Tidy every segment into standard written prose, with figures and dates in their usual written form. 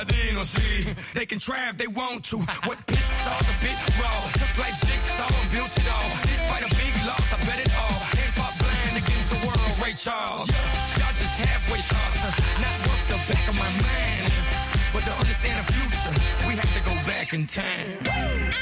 Paladino, see. They can try if they want to. What pit sauce, a bit raw. Took like jigsaw and built it all. Despite a big loss, I bet it all. Hip hop blind against the world, Ray Charles. Y'all just halfway thoughts, not worth the back of my mind. But to understand the future, we have to go back in time.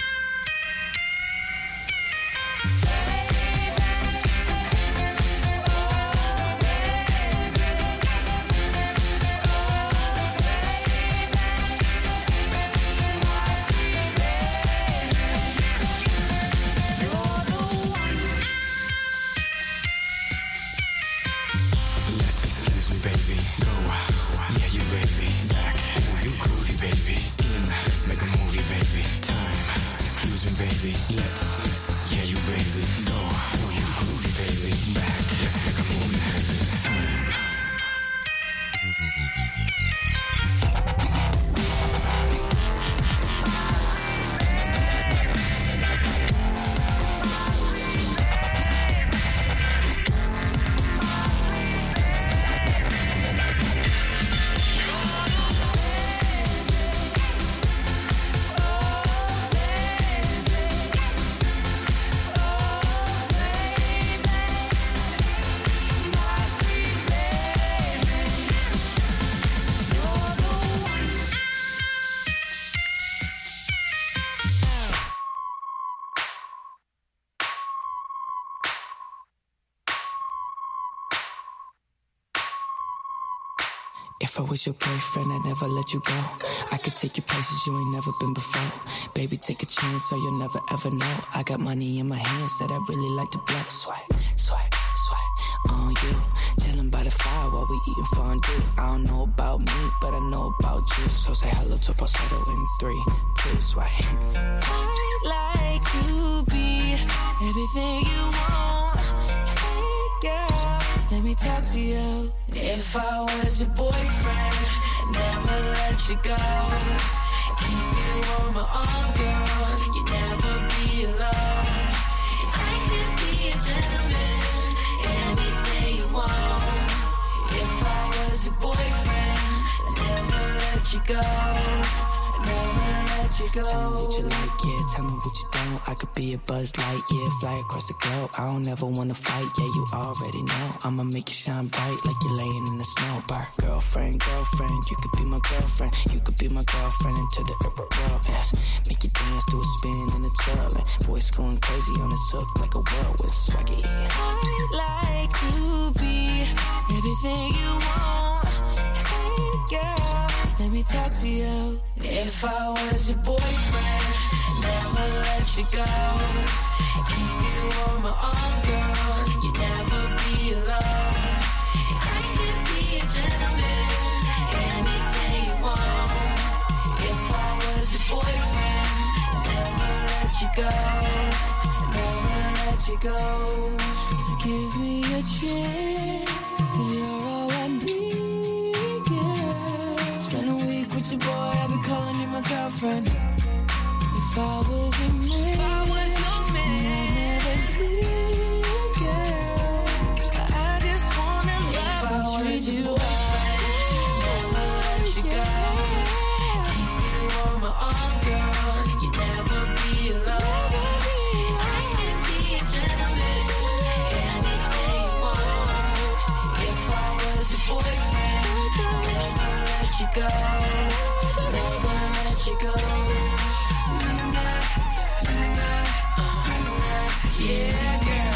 If I was your boyfriend, I'd never let you go. I could take you places you ain't never been before. Baby, take a chance so you'll never ever know. I got money in my hands that I really like to blow. Swipe, swipe, swipe on you. Chillin' by the fire while we eating fondue. I don't know about me, but I know about you. So say hello to falsetto in 3, 2, swipe. I'd like to be everything you want. Hey girl, let me talk to you. If I was your boyfriend, I'd never let you go. Keep you on my arm, girl. You'd never be alone. I could be a gentleman, anything you want. If I was your boyfriend, I'd never let you go. Never let you go. Tell me what you like, yeah, tell me what you don't. I could be a Buzz Light, yeah, fly across the globe. I don't ever wanna fight, yeah, you already know. I'ma make you shine bright like you're laying in the snow. Bar. Girlfriend, girlfriend, you could be my girlfriend. You could be my girlfriend into the world, yes. Make you dance to a spin and a twirl. And voice going crazy on this hook like a whirlwind swaggy. I'd like to be everything you want. Hey girl, let me talk to you. If I was your boyfriend, I'd never let you go. Keep you on my arm, girl. You'd never be alone. I could be a gentleman, anything you want. If I was your boyfriend, I'd never let you go. Never let you go. So give me a chance, 'cause you're all I need, girl. Spend a week with your boy, I'll be calling you my girlfriend. If I was your man, I'd never leave, girl. I just wanna love and treat you right. Never let you go. Keep you on my arm, girl. You'd never be alone. I could be a gentleman, anything you want. If I was your boyfriend, I'd never let you go. Never let you go. Yeah, girl.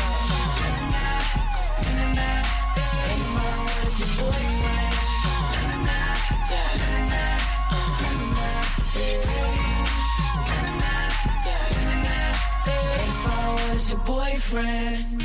If I was your boyfriend, if I was your boyfriend.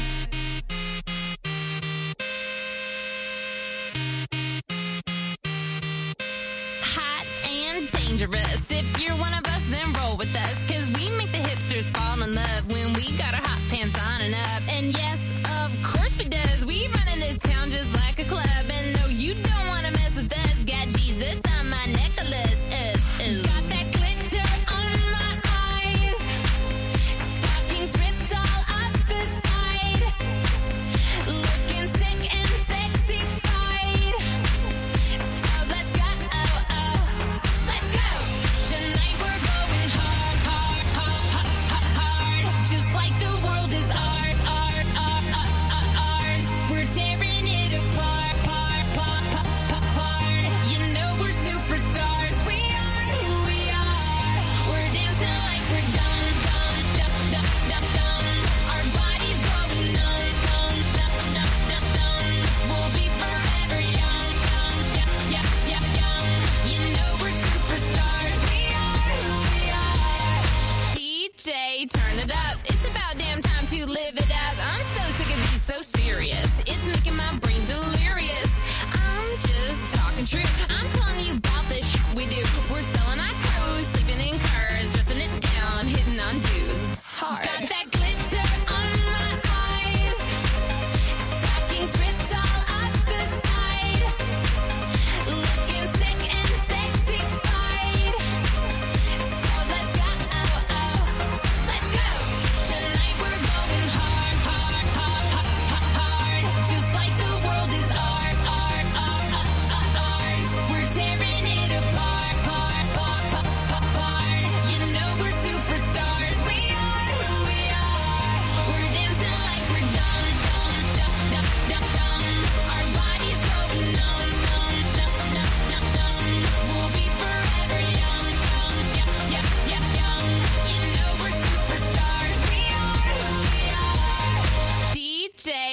Hot and dangerous. If you're one of us, then roll with us. 'Cause we make the hipsters fall in love when we got our hot pants on and up. And yes, of course we does. We run in this town just like a club. And no, you don't want to mess with us. Got Jesus on my necklace. Got that glitter on my eyes. Stockings ripped all up the side. Looking sick and sexy-fied. So let's go.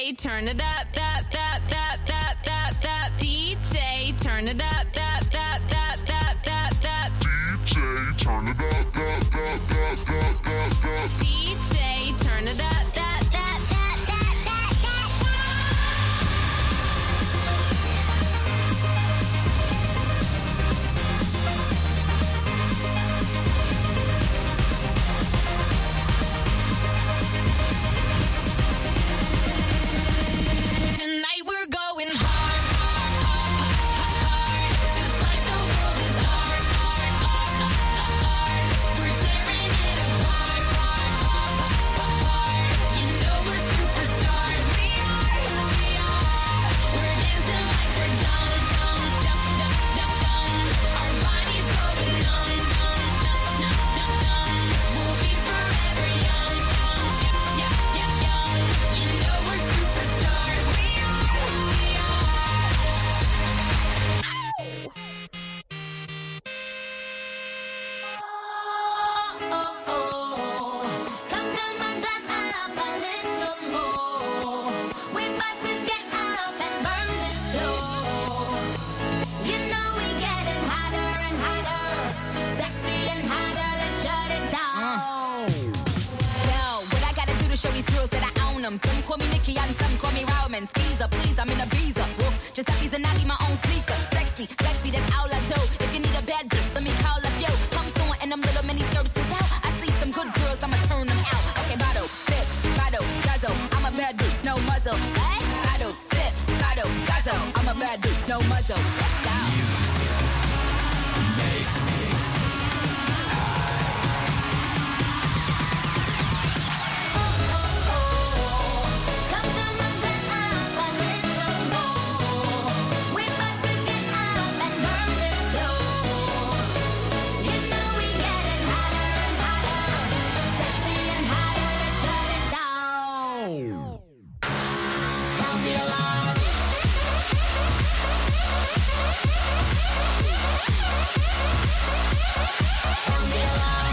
turn it up, up, up, up, up, up, up. DJ, turn it up, up, up, up, up, up, up. DJ, turn it up, up, up, up, up, up, up. DJ, turn it up, up, up, up, up, up, up. Tonight we're going hard, hard, hard, hard, hard. Just like the world is hard, hard, hard, hard, hard. We're tearing it apart, hard, hard, hard, hard. You know we're superstars. We are who we are. We're dancing like we're dumb, dumb, dumb, dumb, dumb, dumb. Our bodies going numb, numb, numb, numb, numb, numb. We'll be forever young, young, young, young, young, young. You know we're superstars. We are who we are. Oh, oh, oh. Come fill my glass up a little more. We're about to get up and burn this floor. You know we getting hotter and hotter. Sexy and hotter, let's shut it down. Yo, what I gotta do to show these girls that I own them? Some call me Nikki and some call me Roman. Skeezer, please, I'm in a visa. Whoa, just have these and I need my own sneaker. Sexy, sexy, that's all I do. If you need a bad bitch, let me call up yo. Come soon and them little mini skirts is out. I see some good girls, I'ma turn them out. Okay, bottle, sip, bottle, guzzle. I'm a bad dude, no muzzle. Hey, bottle, sip, bottle, guzzle. I'm a bad dude, no muzzle. Let's go. Come fill my glass up a little more. We're about to get up and burn this floor. You know we getting hotter and hotter. Sexy and hotter, let's shut it down. Sound the alarm. Sound the alarm.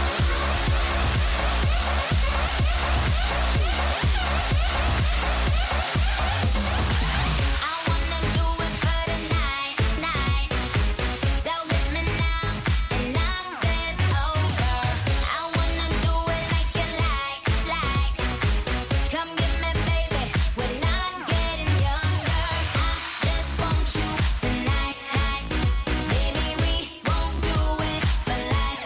I wanna do it for the night, night. So hit me now and knock this over. I wanna do it like you like. Come get me, baby. We're not getting younger. I just want you tonight, baby. We won't do it for life.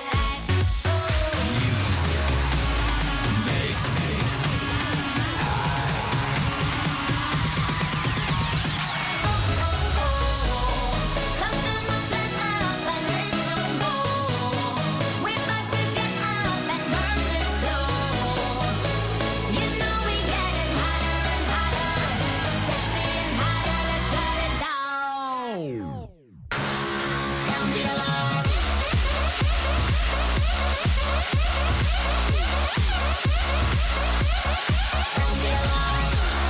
Come fill my glass up a little more. We're about to get up and burn this floor. You know we getting hotter and hotter. Sexy and hotter, let's shut it down. Sound the alarm. Sound the alarm.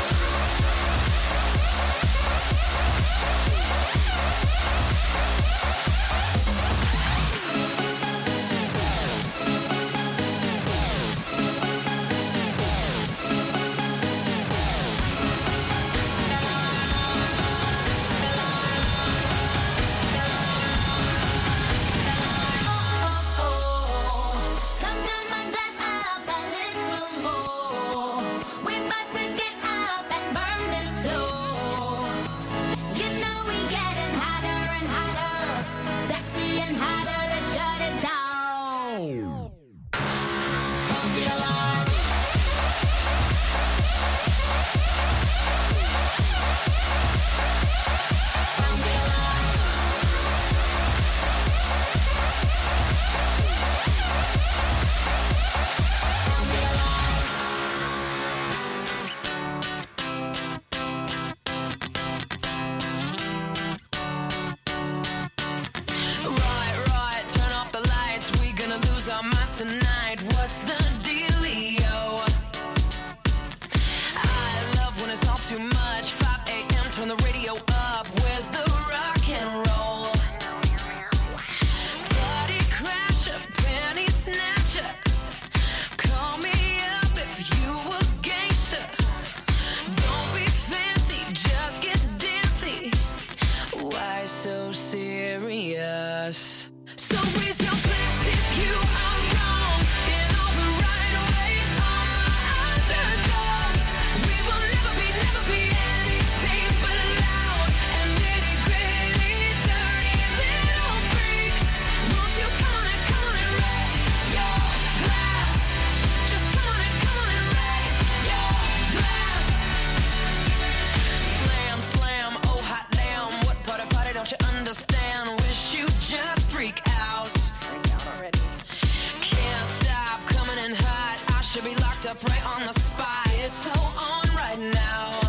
Come fill my glass up a little more. We're about to get up and burn this floor. You know we getting hotter and hotter. Sexy and hotter, let's shut it down. Sound the alarm. Sound the alarm. Sound the alarm. Right, turn off the lights. We gonna lose our minds tonight. What's the dealio? I love when it's all too much. 5 a.m. turn the radio up. Where's the rock and roll? Party crasher, penny snatcher. Call me up if you a gangster. Don't be glass. So raise your glass if you are wrong in all the right ways. All my underdogs. We will never be anything but loud and nitty-gritty, dirty little freaks. Won't you come on and raise your glass? Just come on and raise your glass. Slam, slam, oh hot damn. What part of party don't you understand? Wish you just freak out. Freak out already. Can't stop coming in hot. I should be locked up right on the spot. It's so on right now.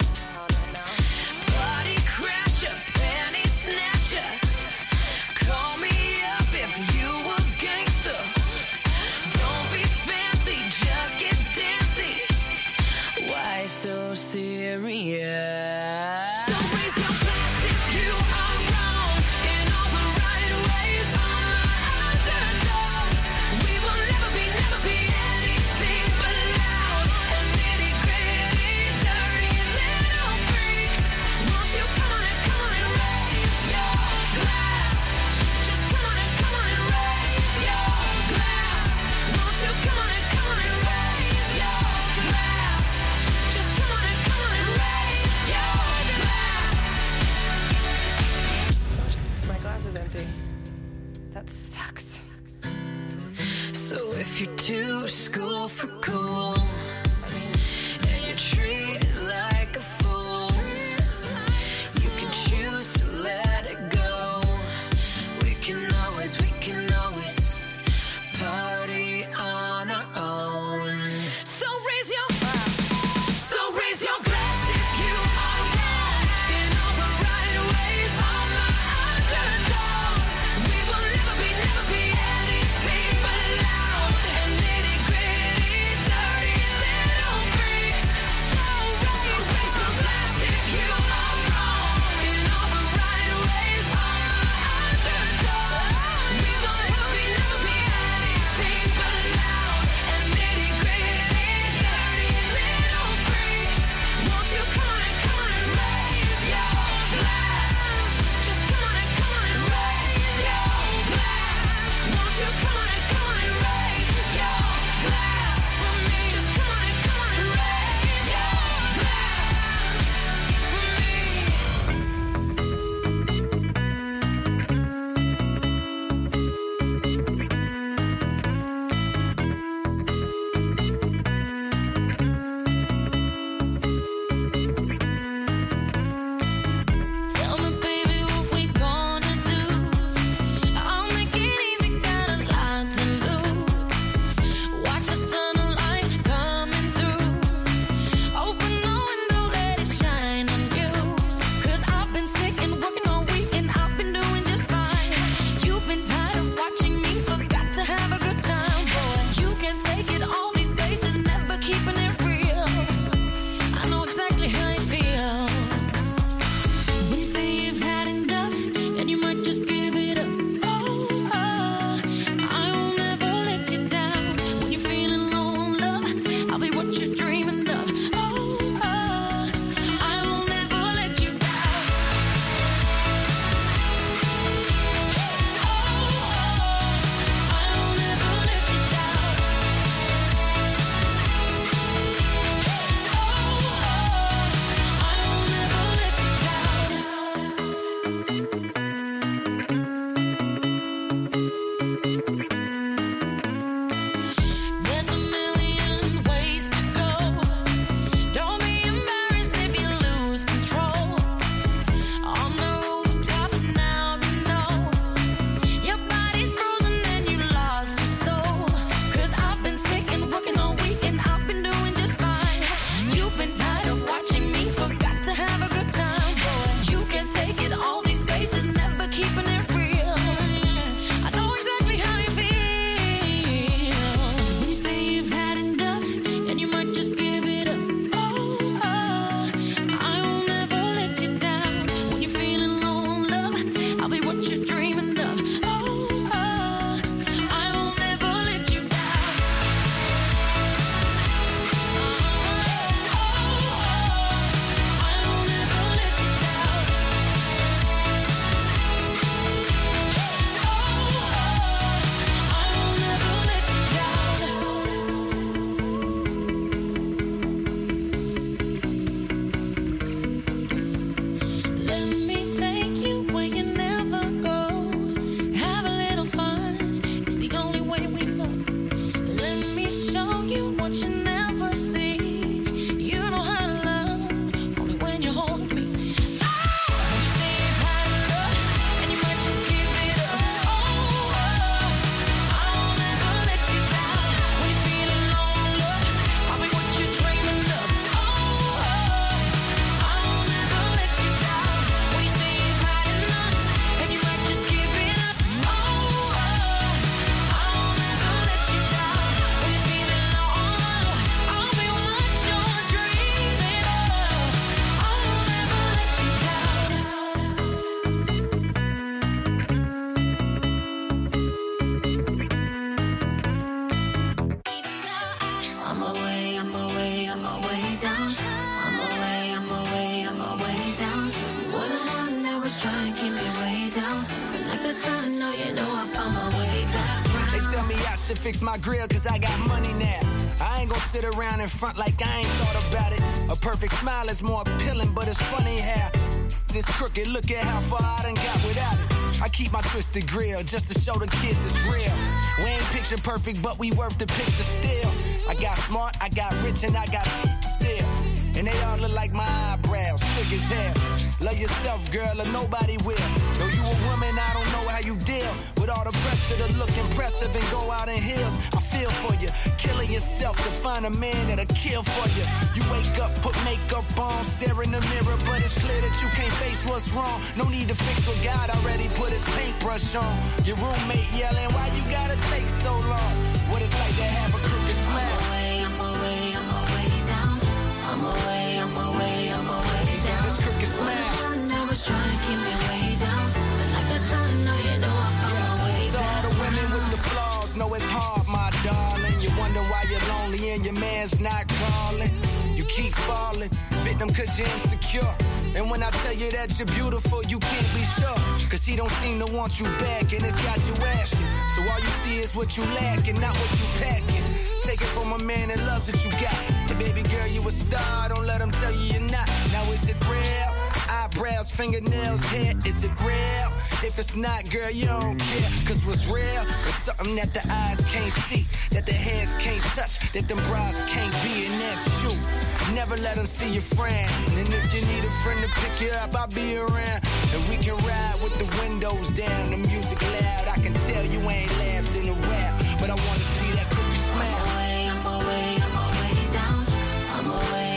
Party crasher, panty snatcher. Call me up if you a gangster. Don't be fancy, just get dancy. Why so serious? So raise your glass if you are wrong in all the right ways. All my underdogs. We will never be anything but loud and nitty-gritty, dirty little freaks. Won't you come on and raise your glass? Just come on and raise your glass. Won't you come on and raise your glass? Just come on and raise your glass. was trying to keep me way down. But like the sun, no, you know I found my way back round. They tell me I should fix my grill cause I got money now. I ain't gon' sit around in front like I ain't thought about it. A perfect smile is more appealing, but it's funny how this crooked, look at how far I done got without it. I keep my twisted grill just to show the kids it's real. We ain't picture perfect, but we worth the picture still. I got smart, I got rich, and I got still. And they all look like my eyebrows, thick as hell. Love yourself, girl, or nobody will. Though you a woman, I don't know how you deal with all the pressure to look impressive and go out in heels. I feel for you, killing yourself to find a man that'll kill for you. You wake up, put makeup on, stare in the mirror, but it's clear that you can't face what's wrong. No need to fix what God already put his paintbrush on. Your roommate yelling, why you gotta take so long? What it's like to have a crooked smile. I'm away down. I'm away down. This crooked smile. I was trying to keep me way down. But like the sun, no, you know I found my way So all the women with the flaws know it's hard, my darling. You wonder why you're lonely and your man's not calling. You keep falling, victim cause you're insecure. And when I tell you that you're beautiful, you can't be sure. Cause he don't seem to want you back and it's got you asking. So all you see is what you lack and not what you packing. Take it from a man that loves what you got. Hey baby girl, you a star, don't let him tell you you're not. Now is it real? Eyebrows, fingernails, hair, is it real? If it's not, girl, you don't care. Cause what's real is something that the eyes can't see, that the hands can't touch, that them bras can't be, and that's you. Never let them see your friend. And if you need a friend to pick you up, I'll be around. And we can ride with the windows down, the music loud. I can tell you ain't laughed in a while, but I wanna see that crooked smile. I'm away down. I'm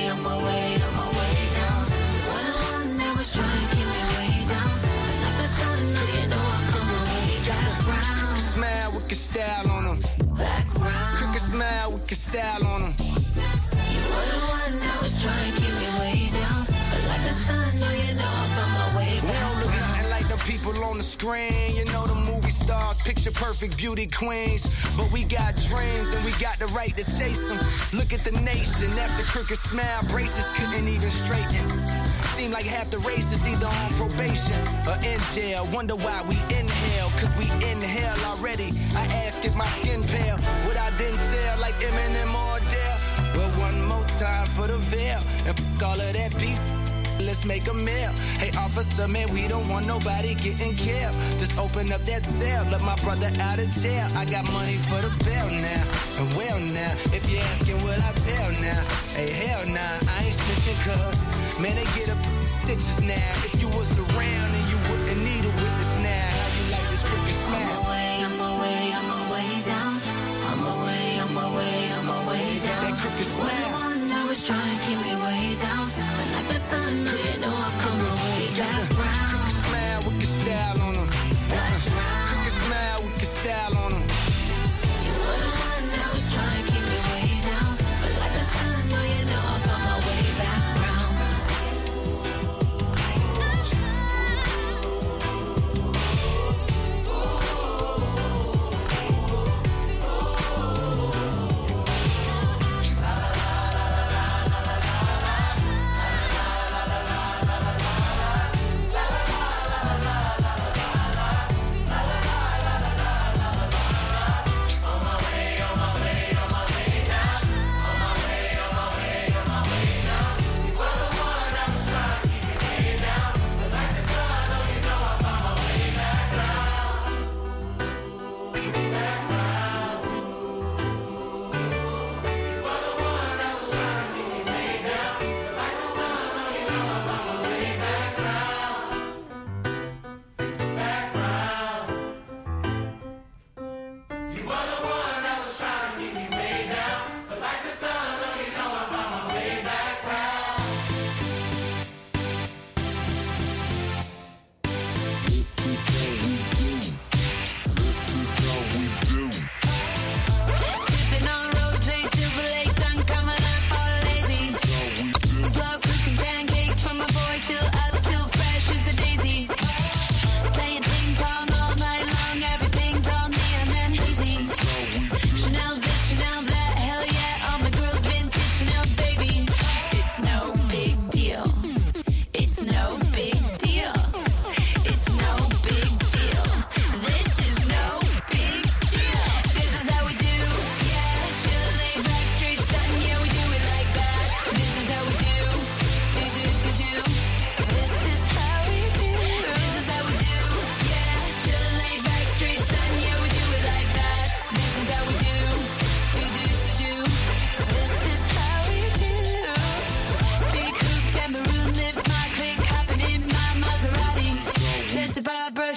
away down. What a one that was trying to keep me way down. But like the sun, no, you know I come away back round. Crooked smile with your style on them. Back round. Crooked smile with your style on them. You were the one that was trying to keep me way down. But like the sun, no, you know I found my way We back don't look round. nothing like the people on the screen. You know the movie stars, picture perfect beauty queens. But we got dreams and we got the right to chase them. Look at the nation, that's a crooked smile. Braces couldn't even straighten. Seem like half the race is either on probation or in jail. Wonder why we inhale, cause we inhale already. I ask if my skin pale, would I then sell like Eminem or Adele? Well, one more time for the veil, and f*** all of that beef. Let's make a meal. Hey, officer, man, we don't want nobody getting killed. Just open up that cell, let my brother out of jail. I got money for the bail now, and well now. If you're asking, will I tell now? Hey, hell nah, I ain't snitching cuz. Man, they get up stitches now. If you was around and you wouldn't need a witness now. How you like this crooked smile? I'm away down. I'm away down. That crooked What the smile. one that was trying to keep me way down. But like the sun, no, you know I come away back round. Crooked smile with your style on them. Back round. Crooked smile with your style on them. You were the one that was trying to keep me way down. But like the sun, no, you know I found my way back round.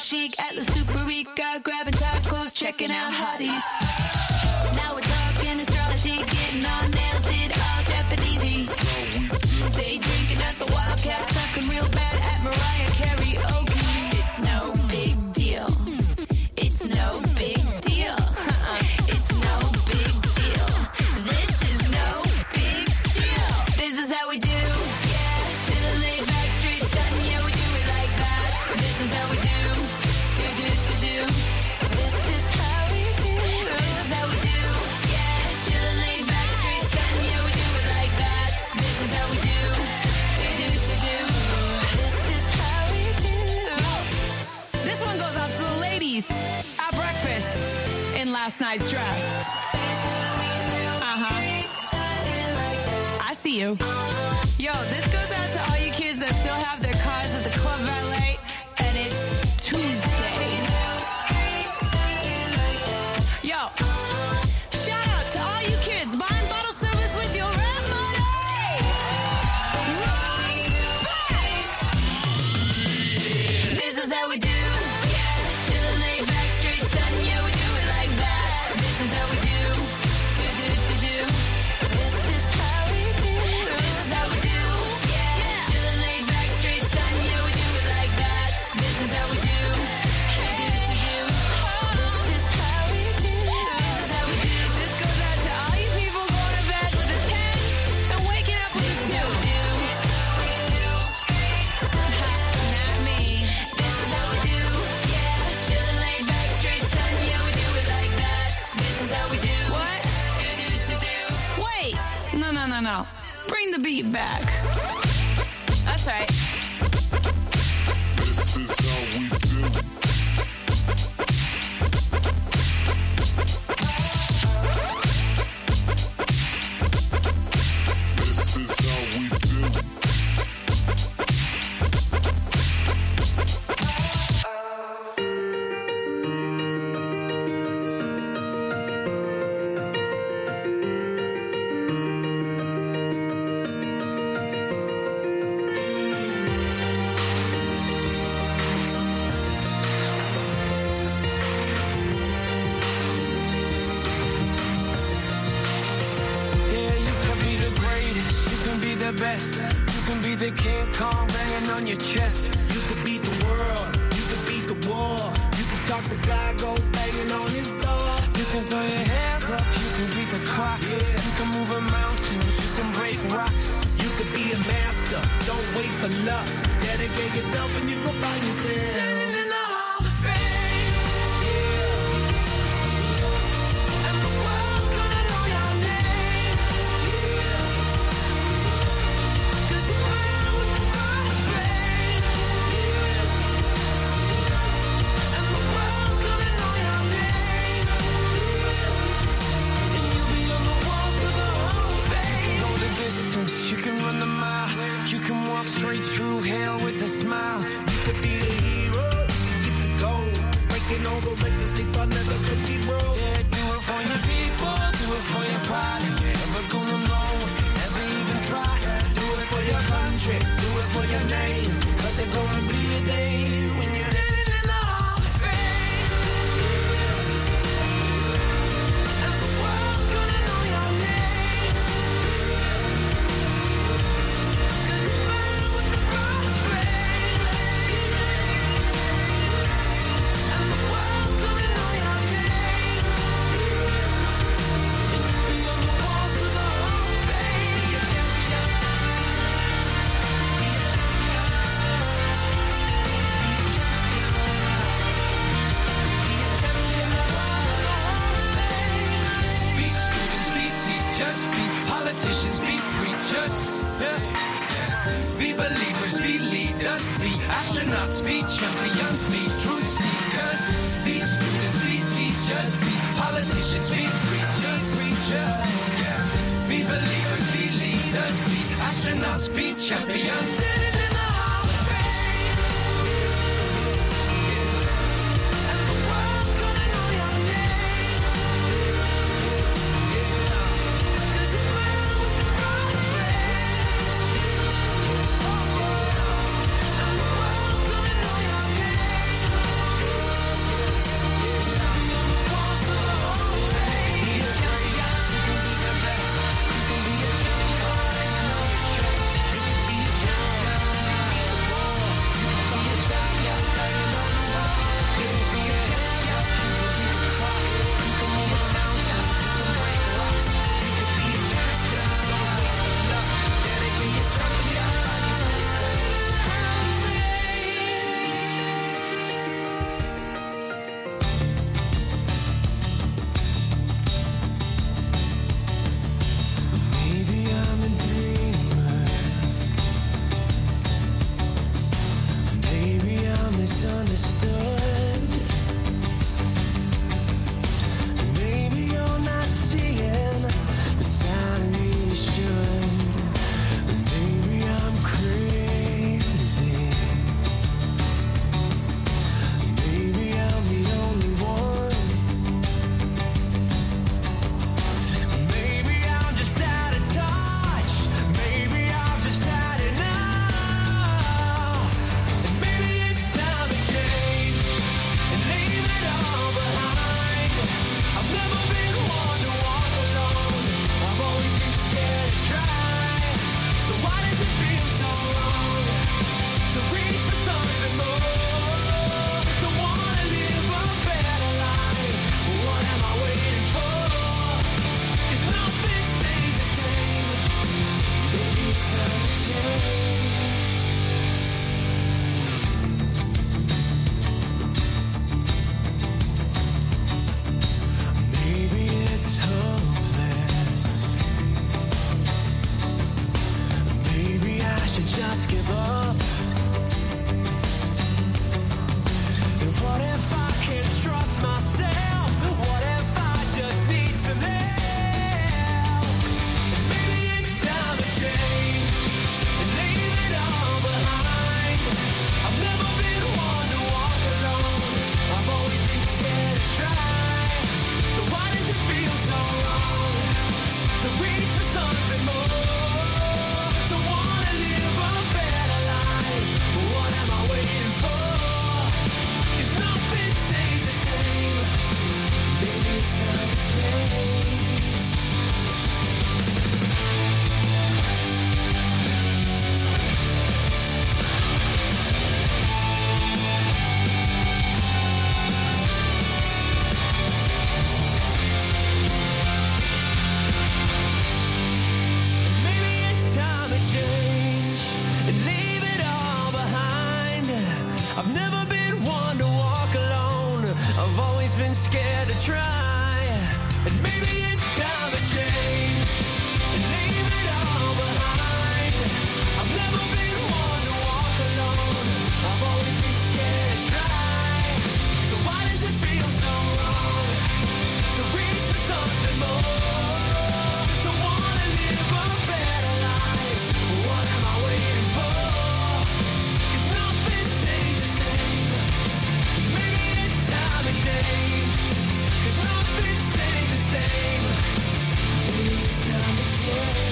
chic at La Superica, grabbing tacos, checking out hotties. Now we're talking astrology, getting all nails, did all Japanesey. Day drinking at the Wildcat, sucking real bad at Mariah karaoke. It's no big deal. It's no big deal. It's no big deal. This is no big deal. This is how we do. Yeah, chillin', laid back, straight stuntin'. Yeah, we do it like that. This is how we do. Do. This is how we do. This is how we do. Yeah, chillin', laid back, straight stuntin'. Yeah, we do it like that. This is how we do. Do. This is how we do. This one goes out to the ladies at breakfast in last night's dress. I see you. Yo, this goes out to all you kids that still have their cars at the Club Valet, and it's Tuesday. Yo, shout out to all you kids buying bottle service with your rent money. Respect. This is how we do. Yeah, chillin', laid back, straight stuntin'. Yeah, we do it like that. This is how we do. Do. This is how we do. This is how we do. Yeah, chillin', laid back, straight stuntin'. Yeah, we do it like that. This is how we do. Do. This is how we do. This is how we do. This goes out to all you people going to bed with a 10 and waking up with a 2. Not me. This is how we do. Yeah, chillin', laid back, straight stuntin'. Yeah, we do it like that. This is how we do. What? Do. Wait. No. Bring the beat back. That's right. This is how we do. This is how we do. Yeah, you can be the greatest, you can be the best, you can be the King Kong banging on your chest. You could beat the world, you could beat the war. You could talk to God, go banging on his door. You can throw your hands up, you can beat the clock. Yeah. You can move a mountain, you can break rocks. You could be a master, don't wait for luck. Dedicate yourself and you go find yourself. Standing in the Hall of Fame, and the world's gonna know your name. 'Cause you ran with the crossfade, and the world's gonna know your name. And you'll be on the walls of the Hall of Fame. You can go the distance, you can run the mile, you can walk straight through hell with a smile. You could be the hero, you could get the gold. Breaking all the records they thought never could be broke. Yeah, do it for your people, do it for your pride. And you're never gonna know if you never even try. Do it for your country, do it for your name. 'Cause there's gonna be a day when you're Standing in the Hall of Fame, and the world's gonna know your name. 'Cause you ran with the crossfade, and the world's gonna know your name. And you'll be on the walls of the Hall of Fame. be a champion. Be a champion. Be a champion. Be students, be teachers, be politicians, be preachers. Yeah. Be believers, be leaders, be astronauts, be champions, be truth seekers. Be students, be teachers, be politicians, be preachers. Yeah. Be believers, be leaders, be astronauts, be champions. Standing in the Hall of Fame, and the world's gonna know your name. 'Cause you ran with the crossfade, and the world's gonna know your name. should just give up. And what if I can't trust myself? What if I just need to live? Maybe it's time to change and leave it all behind. I've never been one to walk alone. I've always been scared to try. So why does it feel so wrong to reach for something more? To wanna live a better life. What am I waiting for? 'Cause nothing stays the same. Maybe it's time to change. Maybe it's time to change and leave it all behind. I've never been one to walk alone. I've always been scared to try. And maybe it's time to change and leave it all behind. I've never been one to walk alone. I've always been scared to try. So why does it feel so wrong to reach for something more? To wanna live a better life. What am I waiting for? 'Cause nothing stays the same. Maybe it's time to change. 'Cause nothing stays the same. Maybe it's time to change.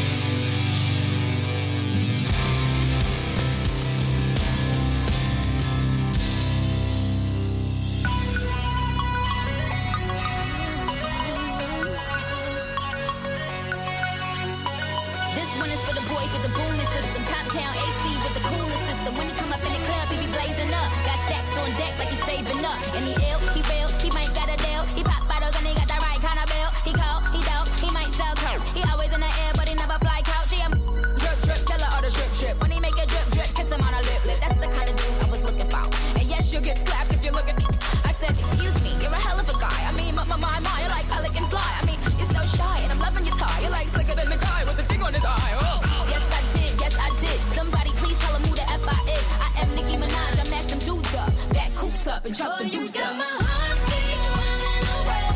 This one is for the boys with the booming system. Top town AC with the coolest system. When he come up in the club, he be blazing up. Got stacks on deck like he's saving up. And he ill, he real, he might got a deal. He pop bottles and he got the right kind of bill. He cold, he dope, he might sell coke. He always in the air, but he never fly couch. He a drip drip, seller or the drip drip. When he make a drip drip, kiss him on a lip lip. That's the kind of dude I was looking for. And yes, you'll get slapped if you look at. I said, excuse me, you're a hell of a guy. I mean, my, you're like pelican fly. I mean, you're so shy, and I'm loving your tie. You're like slicker than the guy with the thing on his eye. Oh. Yes, I did. Somebody please tell him who the F I is. I am Nicki Minaj, I'm at them dudes up. Back coops up and chop the you dudes got up. my heartbeat running away,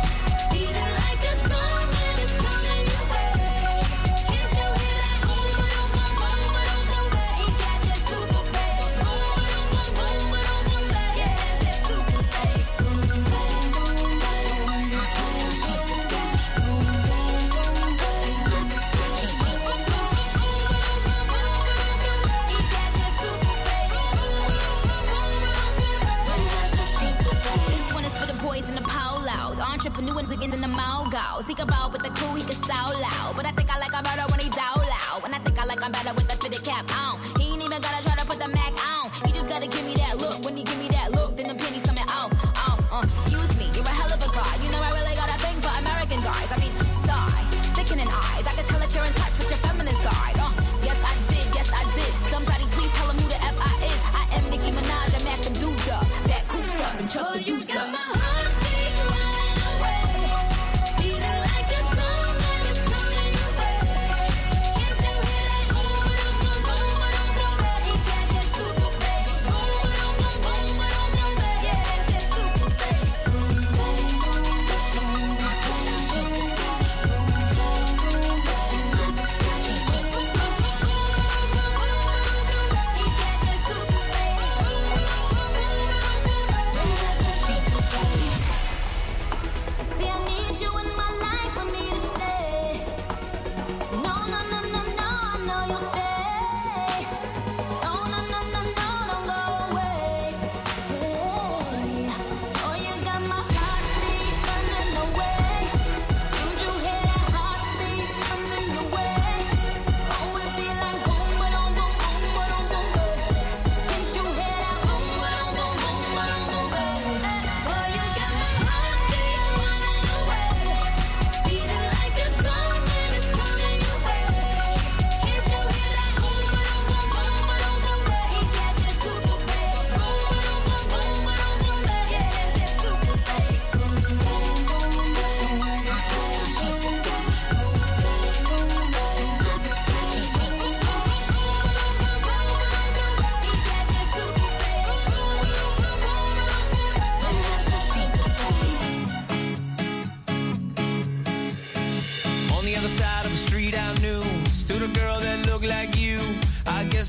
beating like a drum and it's coming your way. Can't you hear that boom, boom, boom, boom, boom, boom, boom? He got that super bass. Boom, boom, boom, boom, boom, boom, boom. Yeah, that's that super bass. Boom, bass, boom, bass, boom, bass, super bass. Boom, bass, boom, bass, super bass. Boom, boom, boom, boom, boom, boom, boom, boom. He got that super bass. Boom, boom, boom, boom, boom, boom. That's that super bass. This one is for the boys in the polos. Entrepreneurs again in the mogos. He can ball with the crew, he can sound loud. But I think I like him better when he down loud. And I think I like him better with the fitted cap on. He ain't even gotta try to put the Mac on. He just gotta give me that look. When he give me that look, then the pennies coming off. Excuse me, you're a hell of a guy. You know I really got a thing for American guys. I mean, sigh, sickening eyes. I can tell that you're in touch with your feminine side. Yes I did. Somebody please tell him who the F I is. I am Nicki Minaj, I'm at them dudes up. That coops up and chuck the You dudes got up. my heartbeat running away, beating like a drum and it's coming your way. Can't you hear that boom, boom, boom, boom, boom, boom? He got that super bass. Boom, boom, boom, boom, boom, boom. Yeah,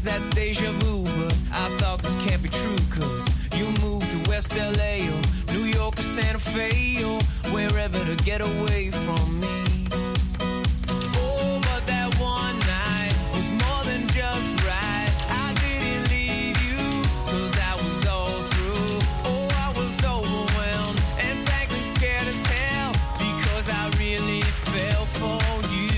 that's deja vu, but I thought this can't be true, cause you moved to West LA or New York or Santa Fe or wherever to get away from me. Oh, but that one night was more than just right. I didn't leave you, cause I was all through. Oh, I was overwhelmed and frankly scared as hell, because I really fell for you.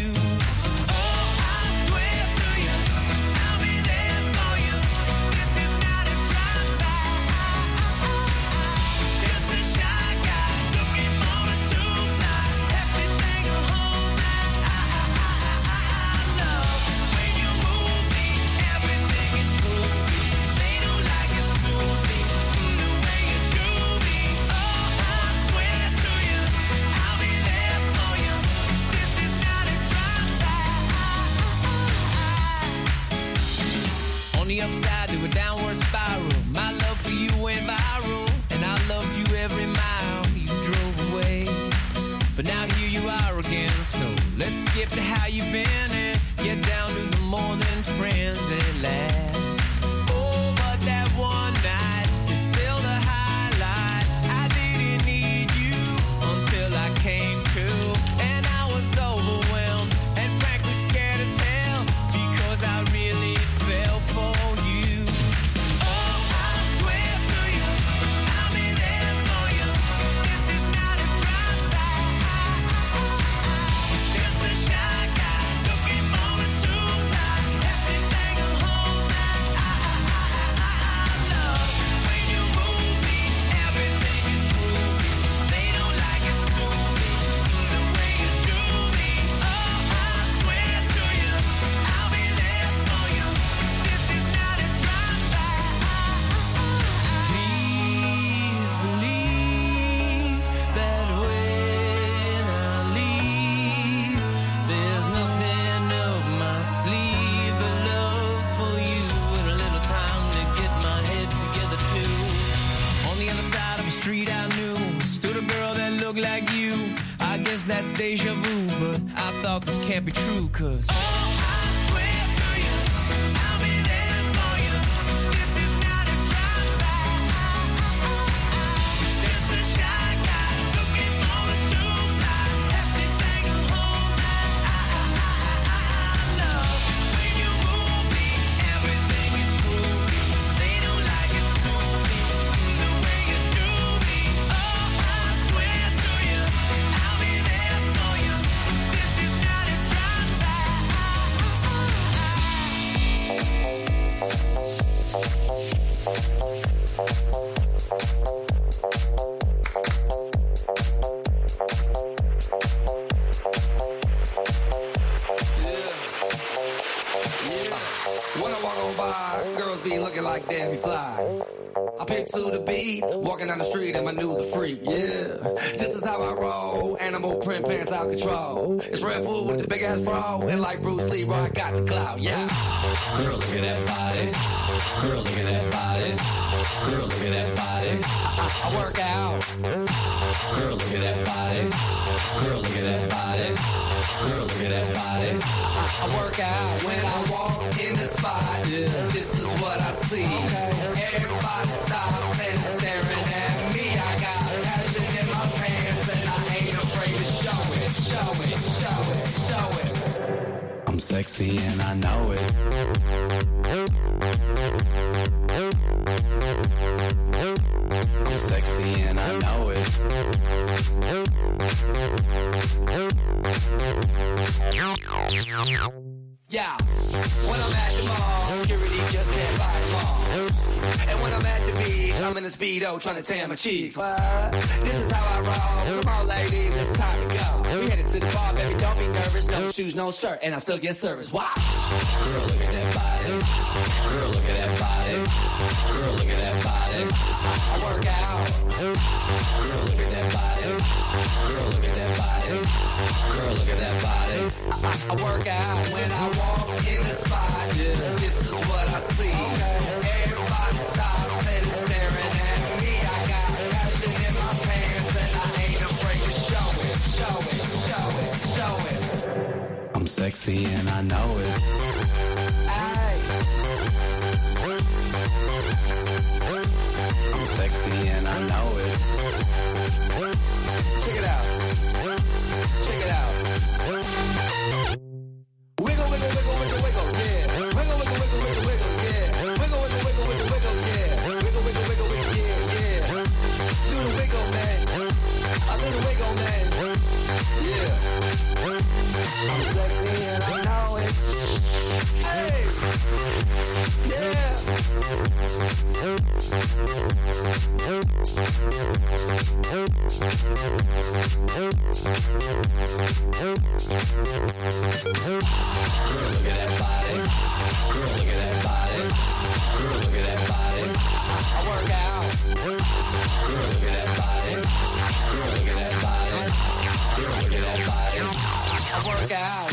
Upside to a downward spiral. My love for you went viral, and I loved you every mile you drove away. But now here you are again, so let's skip to how you've been and get down to the more than friends at last. Oh, but that one night is still the highlight. I didn't need you until I came to, and I was overwhelmed and frankly scared as hell, because I really fell for you. Oh, I swear to you, I'll be there for you. This is not a drive-by. Just a shy guy looking forward to fly. Everything a whole night. I love when you move me. Everything is groovy. They don't like it soon, the way you do me. Oh, I swear to you, I'll be there for you. This is not a drive-by. Please believe that when I leave, there's nothing up my sleeve but love for you and a little time to get my head together too. On the other side of the street I knew stood a girl that looked like you. I guess that's deja vu, but I thought this can't be true, cause When I walk on by, girls be looking like Debbie Fly. I pick to the beat, walking down the street and my new the freak, yeah. This is how I roll, animal print pants out control. It's Red Bull with the big ass bra, and like Bruce Lee, I got the clout, yeah. Girl, look at that body. Girl, look at that body. Girl, look at that body. I work out. Girl, look at that body. Girl, look at that body. Girl, look at that body. I work out when I walk in the spot. Yeah. This is what I see. Everybody stops and is staring at me. I got passion in my pants and I ain't afraid to show it. Show it, show it, show it. I'm sexy and I know it. I'm sexy and I know it. Yeah, when I'm at the mall, security just can't fight them all. And when I'm at the beach, I'm in a Speedo trying to tan my cheeks. What? This is how I roll. Come on, ladies, it's time to go. We headed to the bar, baby, don't be nervous. No shoes, no shirt, and I still get service. Wow. Girl, look at that body. Girl, look at that body. Girl, look at that body. I work out. Girl, look at that body. Girl, look at that body. Girl, look at that body. I work out when I walk in the spot. Yeah. This is what I see. Everybody stops and is staring at me. I got passion in my pants and I ain't afraid to show it. Show it, show it, show it. I'm sexy and I know it. Ay. know it. Check it out. Check it out. Wiggle, wiggle, wiggle, wiggle, wiggle, yeah. Wiggle, wiggle, wiggle, wiggle, wiggle, yeah. Wiggle, wiggle, wiggle, wiggle, wiggle, yeah. Wiggle, wiggle, wiggle, wiggle, yeah, yeah. Do the wiggle, man. I do the wiggle, man. Yeah. I'm sexy and I know it. Hey. Yeah. Girl, look at that body. Girl, look at that body. Girl, look at that body. I work out. Girl, look at that body. Girl, look at that body. Girl, look at that body. I work out.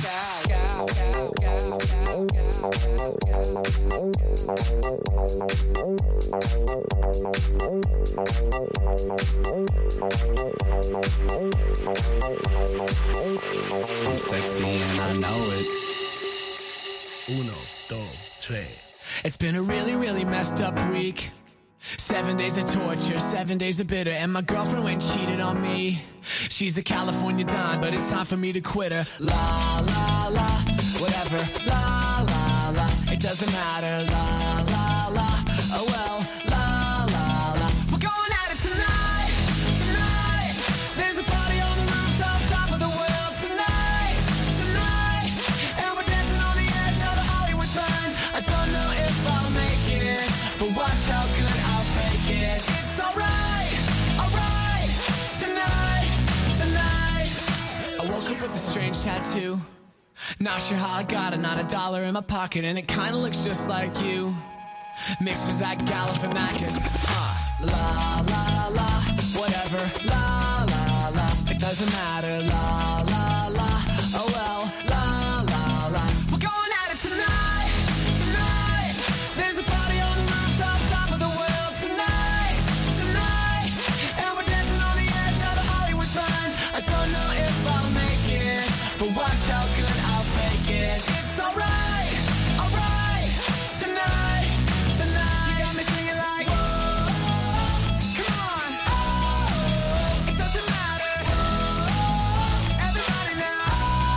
I'm sexy and I know it. 1, 2, 3. It's been a really, really messed up week. 7 days of torture, 7 days of bitter, and my girlfriend went and cheated on me. She's a California dime, but it's time for me to quit her. La, la, la, whatever. La, la, la, it doesn't matter. La, la, la, oh well. La, la, la, we're going at it tonight, tonight. There's a party on the rooftop, top of the world tonight, tonight. And we're dancing on the edge of the Hollywood sign. I don't know if I'll make it, but watch how good I'll fake it. It's alright, tonight, tonight. I woke up with a strange tattoo. Not sure how I got it, not a dollar in my pocket, and it kinda looks just like you. Mixed with Zach Galifianakis. La, la, la, whatever. La, la, la, it doesn't matter. La, la, la, oh well. La, la, la, we're going at it tonight, tonight. There's a party on the rooftop, top of the world tonight, tonight. And we're dancing on the edge of the Hollywood sign. I don't know if I'll make it, but watch how good I'll fake it. It's alright, tonight, tonight. You got me singing like, whoa, come on, oh, it doesn't matter, oh, everybody now,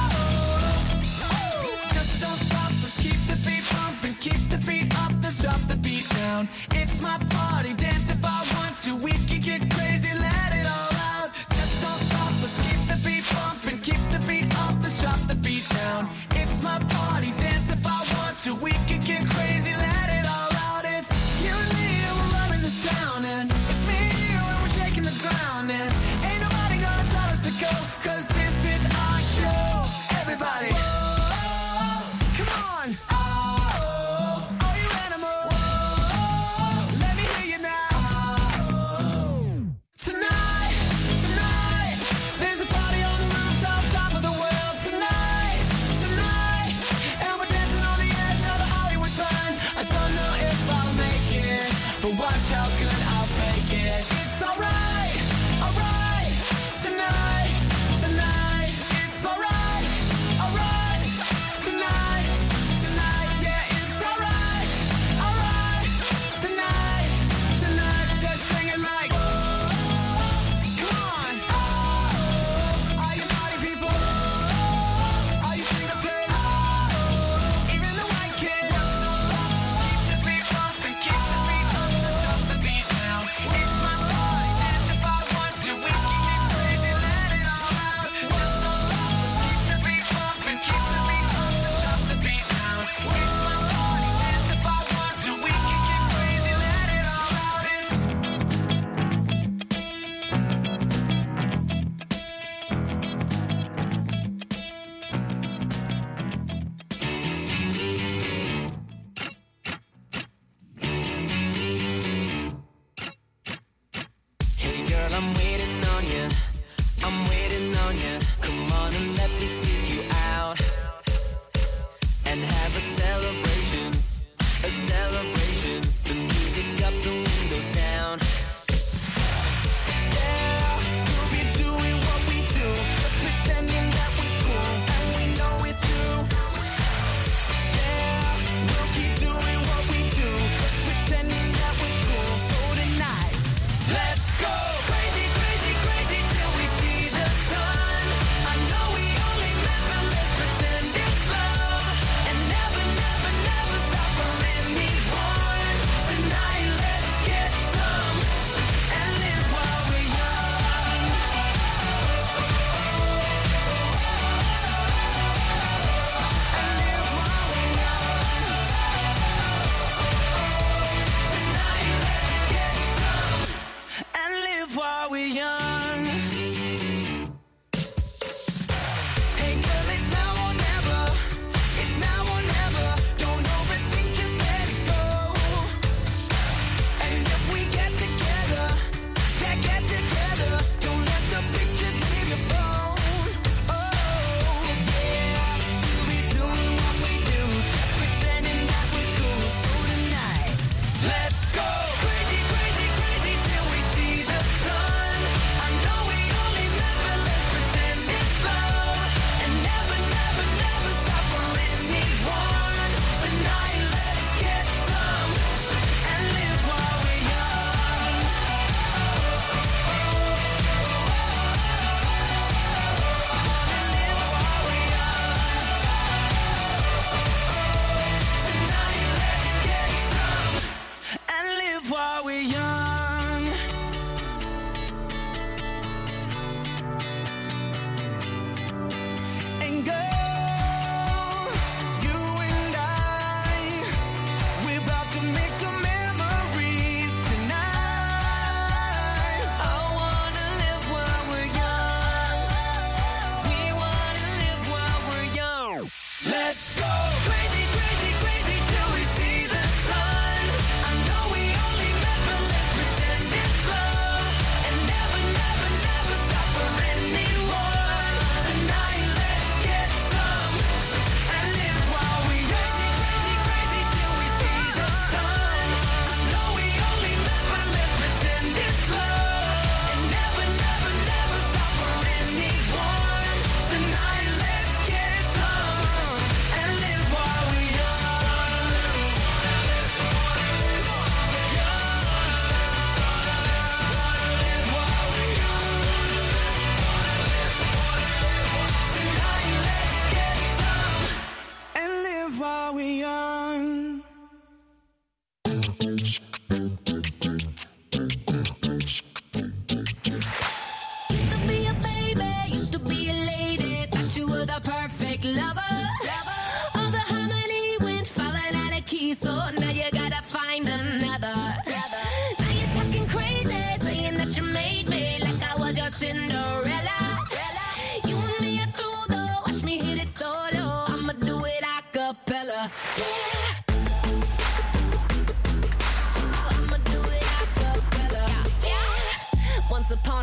oh, just don't stop, let's keep the beat pumping, keep the beat up, let's drop the beat down. It's my party, dance if I want to, we can get crazy, let it all out. Just don't stop, let's keep the beat pumping, keep the beat up, let's drop the beat down. It's my party, dance if I want to, we can get crazy, let it all out. It's you and me and we're running this town, and it's me and you and we're shaking the ground, and ain't nobody gonna tell us to go, cause this is our show. Everybody, whoa, come on, oh, you animals, whoa, let me hear you now. Tonight, tonight, there's a party on the rooftop, top of the world tonight, tonight. And we're dancing on the edge of the Hollywood sign. I don't know if I'll make it, but watch how good I'll fake it. It's alright, tonight, tonight. It's alright, tonight, tonight. Yeah, it's alright, tonight, tonight. Just sing it like, oh, come on, oh, all you party people, oh, all you single kids, oh, even the white kids. Keep the beat pumping, keep the beat up, let's drop the beat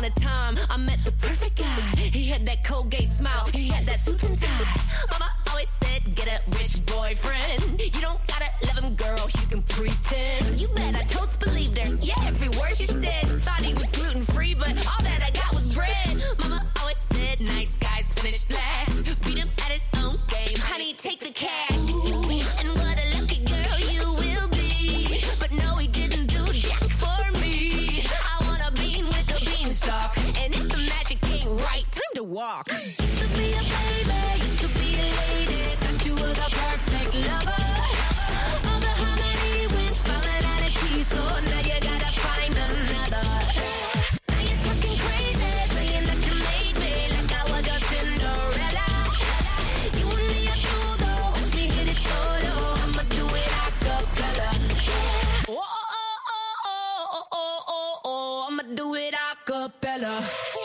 upon a time, I met the perfect guy. He had that Colgate smile, he had that suit and tie. Mama always said, get a rich boyfriend. You don't gotta love him, girl, you can pretend. You bet I totes believed her, yeah, every word she said. Thought he was gluten-free, but all that I got was bread. Mama always said, nice guys finish last. Beat him at his own game, honey, take the cash. And what a lucky girl you will be. But no, he didn't do jack for me. I want a bean with a beanstalk. And if the magic ain't right, time to walk. Used to be a baby, used to be a lady. Thought you were the perfect lover. All the harmony went falling out of key, so now you gotta find another. Now you're talking crazy, saying that you made me like I was your Cinderella. You and me are through though, watch me hit it solo. I'ma do it a cappella. Oh, oh, oh, oh, oh, oh, oh, oh, I'ma do it a cappella.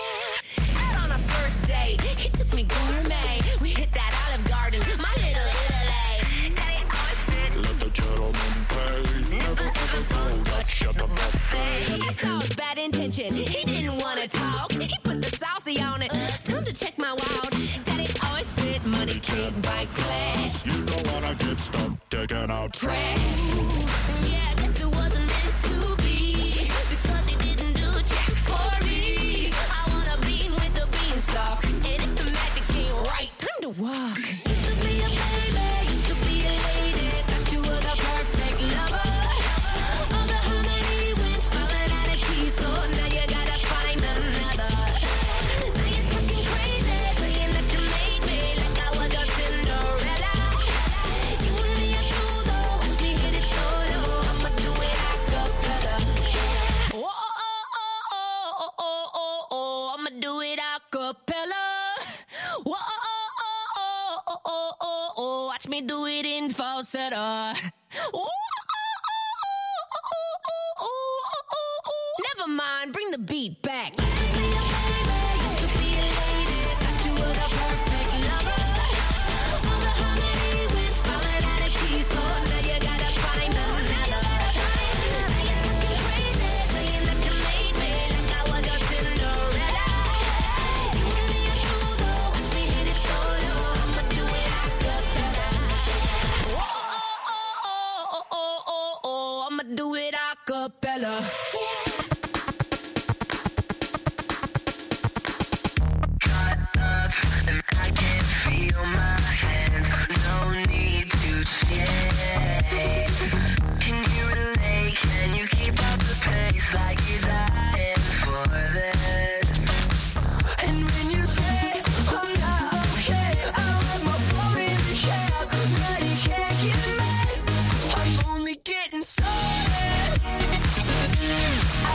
Out on a first date, he took me gourmet. We hit that Olive Garden, my little Italy. Daddy always said, let the gentleman pay. Never ever go touch at the buffet. I saw his bad intention, he didn't wanna talk. He put the saucy on it, time to check my wallet. Daddy always said, money can't buy class. You don't wanna get stuck taking out Trash. Yeah, guess it wasn't meant to be. Because he didn't do jack for me. I want a bean with a beanstalk. And if the magic ain't right, time to walk. Used to be a baby, used to be a lady. Thought you were the perfect lover. All the harmony went falling out of key, so now you gotta find another. Now you're talking crazy, saying that you made me like I was your Cinderella. You and me are through though, watch me hit it solo. I'ma do it a cappella. Oh, oh, oh, oh, oh, oh, oh, oh, I'ma do it a cappella. Oh, oh, oh, oh, oh, oh, oh, oh, watch me do it in falsetto. Oh, oh, oh, oh, oh, oh, oh, oh. Never mind, bring the beat back. Used to be a baby, used to be a lady. Thought you were the perfect lover. All the harmony went falling out of key, so now you gotta find another. Now you're talking crazy, saying that you made me like I was your Cinderella. You and me are through though, watch me hit it solo. I'ma do it a cappella. Oh, oh, oh, oh, oh, oh, oh, I'ma do it a cappella. And I can feel my hands, no need to chase. Can you relate? Can you keep up the pace like you're dying for this? And when you say I'm not okay, I let my phone in the cab. Now you can't get mad, I'm only getting started.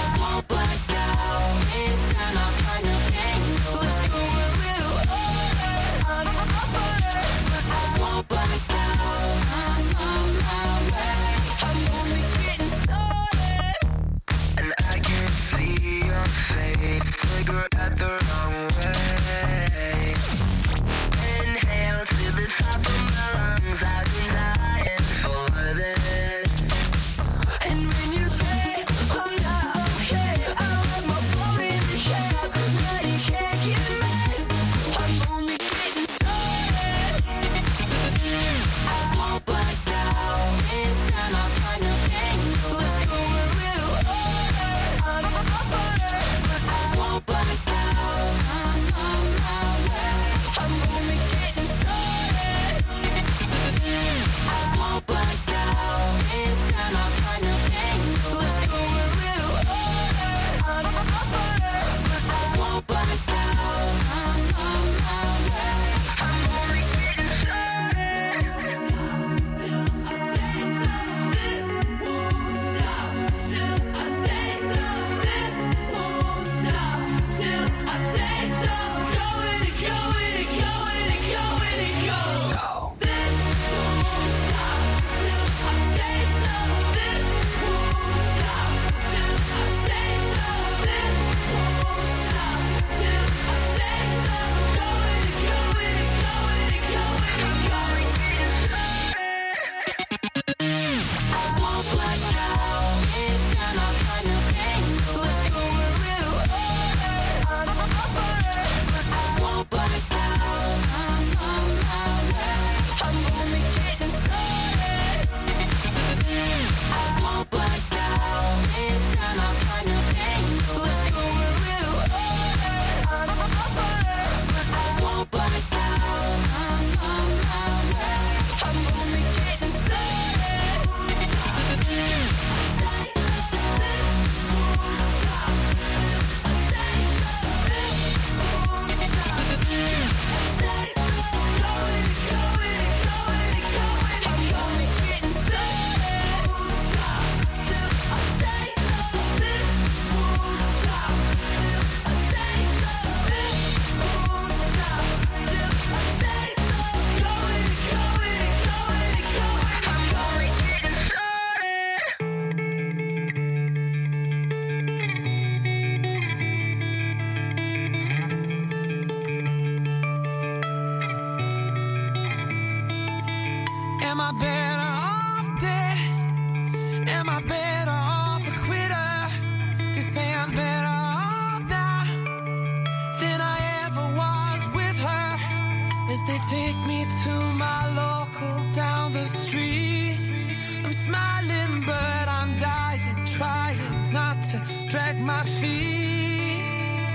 I better off dead? Am I better off a quitter? They say I'm better off now than I ever was with her. As they take me to my local down the street, I'm smiling but I'm dying, trying not to drag my feet.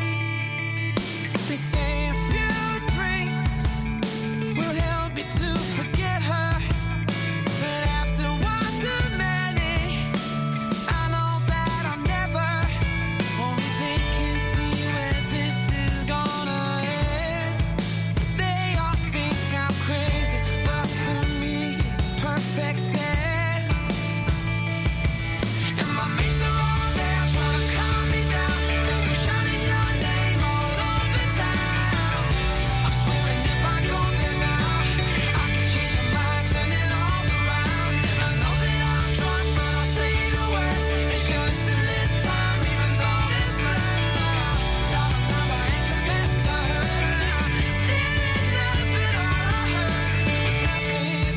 They say a few drinks will help me to forget her, but after one too many, I know that I'm never. Only they can see where this is gonna end. They all think I'm crazy, but to me it's perfect sense. And my mates are all there trying to calm me down, 'cause I'm shouting your name all over town. I'm swearing if I go there now, I can change your mind, turn it all around. I know that I'm drunk, but I'll say the words, and she'll listen this time, even though this letters are dial the number and confess to her. Still in love, but all I heard was nothing.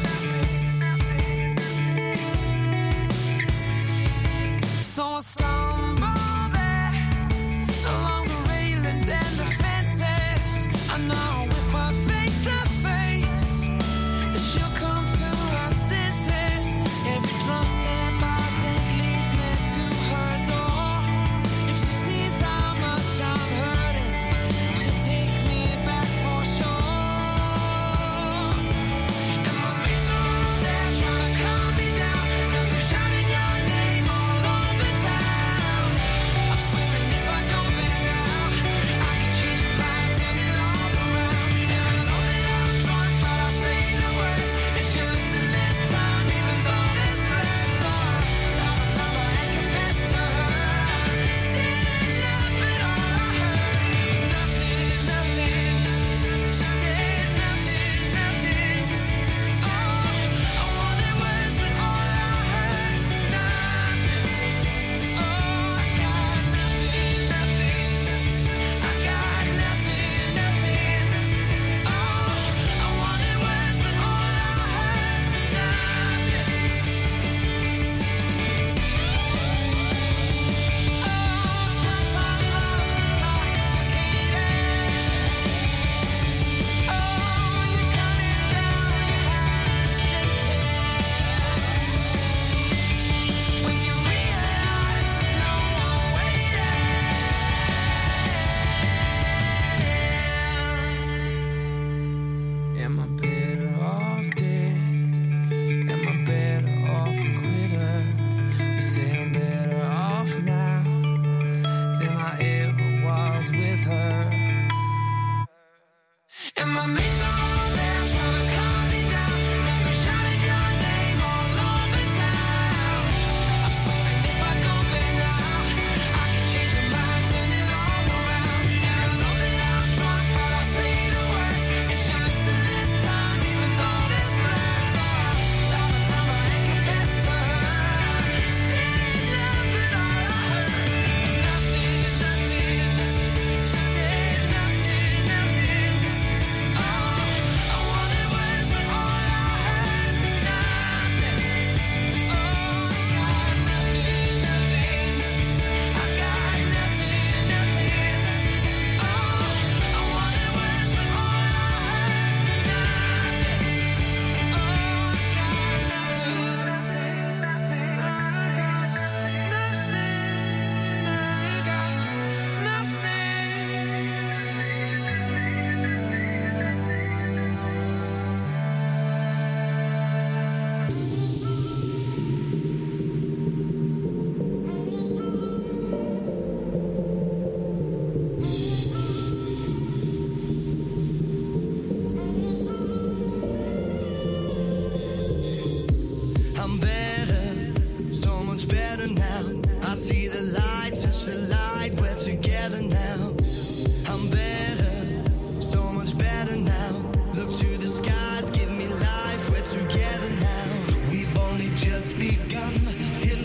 So I stumble there along the railings and the fences. I know if we're face to face, that she'll come to her senses. Every drunk step I take leads me to her door. If she sees how much I'm hurting, she'll take me back for sure. And my mates are all there trying to calm me down, 'cause I'm shouting your name all over town. I'm swearing if I go there now, I can change your mind, turn it all around. And I know that I'm drunk, but I'll say the words, and she'll listen this time, even though this letters are dial the number and confess to her. Still in love, but all I heard was nothing, nothing. She said nothing, nothing. Oh, I wanted words, but all I heard was nothing. Oh, I got nothing, nothing. I got nothing, nothing. Oh, I wanted words, but all I heard was nothing. Oh, sometimes love's intoxicating. Oh, you got it down, your hands shaking. When you realize there's no one waiting. Am I better off dead? Am I better off a quitter? They say I'm better off now than I ever was with her. And my mates are all there trying to calm me down, 'cause I'm shouting your name all over town. I'm swearing if I go there now, I can change your mind, turn it all around. And I know that I'm drunk, but I'll say the words, and she'll listen this time, even though this letters are dial the number and confess to her. Still in love, but all I heard was nothing, nothing. She said nothing, nothing. Oh, I wanted words, but all I heard was nothing. Oh, I got nothing, nothing. I got nothing, nothing. Oh, I wanted words, but all I heard was nothing. Oh, I got nothing, nothing. I got I'm better, so much better now. I see the light.